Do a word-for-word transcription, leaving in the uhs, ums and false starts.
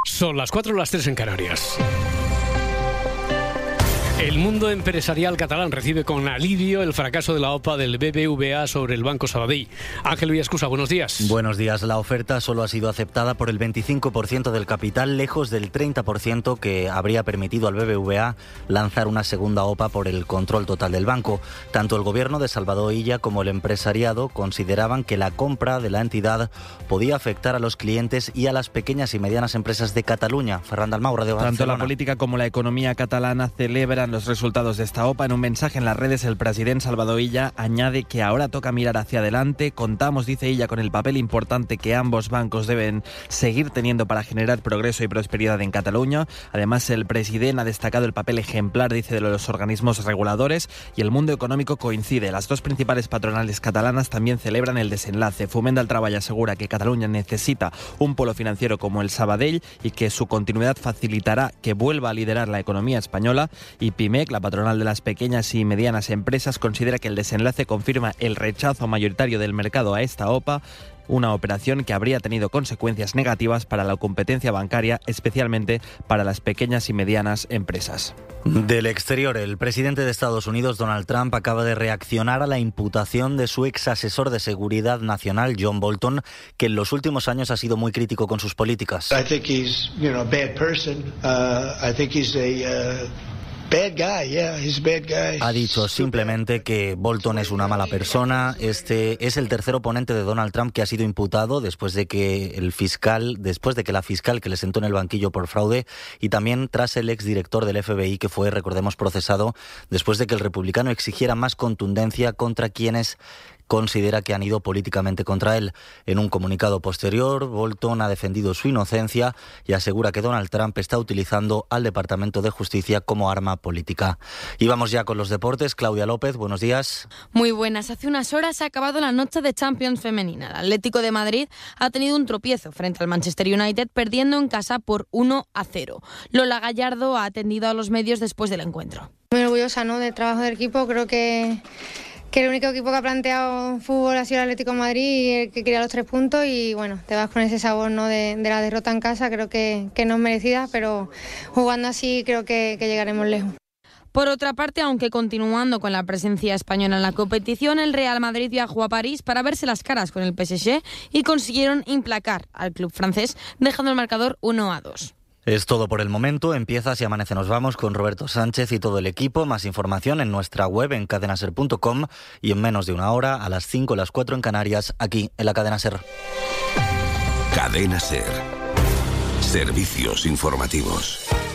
Son las cuatro o las tres en Canarias. El mundo empresarial catalán recibe con alivio el fracaso de la OPA del B B V A sobre el Banco Sabadell. Ángel Villascusa, buenos días. Buenos días. La oferta solo ha sido aceptada por el veinticinco por ciento del capital, lejos del treinta por ciento que habría permitido al B B V A lanzar una segunda OPA por el control total del banco. Tanto el gobierno de Salvador Illa como el empresariado consideraban que la compra de la entidad podía afectar a los clientes y a las pequeñas y medianas empresas de Cataluña. Ferran Dalmau, Radio Barcelona. Tanto la política como la economía catalana celebran los resultados de esta OPA. En un mensaje en las redes, el presidente Salvador Illa añade que ahora toca mirar hacia adelante. Contamos, dice Illa, con el papel importante que ambos bancos deben seguir teniendo para generar progreso y prosperidad en Cataluña. Además, el presidente ha destacado el papel ejemplar, dice, de los organismos reguladores, y el mundo económico coincide. Las dos principales patronales catalanas también celebran el desenlace. Foment del Treball asegura que Cataluña necesita un polo financiero como el Sabadell y que su continuidad facilitará que vuelva a liderar la economía española. Y Pimec, la patronal de las pequeñas y medianas empresas, considera que el desenlace confirma el rechazo mayoritario del mercado a esta OPA, una operación que habría tenido consecuencias negativas para la competencia bancaria, especialmente para las pequeñas y medianas empresas. Del exterior, el presidente de Estados Unidos, Donald Trump, acaba de reaccionar a la imputación de su ex asesor de seguridad nacional, John Bolton, que en los últimos años ha sido muy crítico con sus políticas. I think he's, you know, a bad person. Uh, I think he's a uh... Bad guy, yeah, he's a bad guy. Ha dicho simplemente que Bolton es una mala persona. Este es el tercer oponente de Donald Trump que ha sido imputado después de que el fiscal, después de que la fiscal que le sentó en el banquillo por fraude, y también tras el exdirector del F B I que fue, recordemos, procesado después de que el republicano exigiera más contundencia contra quienes considera que han ido políticamente contra él. En un comunicado posterior, Bolton ha defendido su inocencia y asegura que Donald Trump está utilizando al Departamento de Justicia como arma política. Y vamos ya con los deportes. Claudia López, buenos días. Muy buenas. Hace unas horas ha acabado la noche de Champions femenina. El Atlético de Madrid ha tenido un tropiezo frente al Manchester United, perdiendo en casa por uno a cero. Lola Gallardo ha atendido a los medios después del encuentro. Muy orgullosa, ¿no?, del trabajo del equipo. Creo que que el único equipo que ha planteado fútbol ha sido el Atlético de Madrid y el que quería los tres puntos, y bueno, te vas con ese sabor, ¿no?, de, de la derrota en casa. Creo que, que no es merecida, pero jugando así creo que, que llegaremos lejos. Por otra parte, aunque continuando con la presencia española en la competición, el Real Madrid viajó a París para verse las caras con el P S G y consiguieron implacar al club francés, dejando el marcador uno a dos. Es todo por el momento. Empieza Si Amanece Nos Vamos con Roberto Sánchez y todo el equipo. Más información en nuestra web en cadena ser punto com y en menos de una hora, a las cinco, las cuatro en Canarias, aquí en la Cadena Ser. Cadena Ser. Servicios informativos.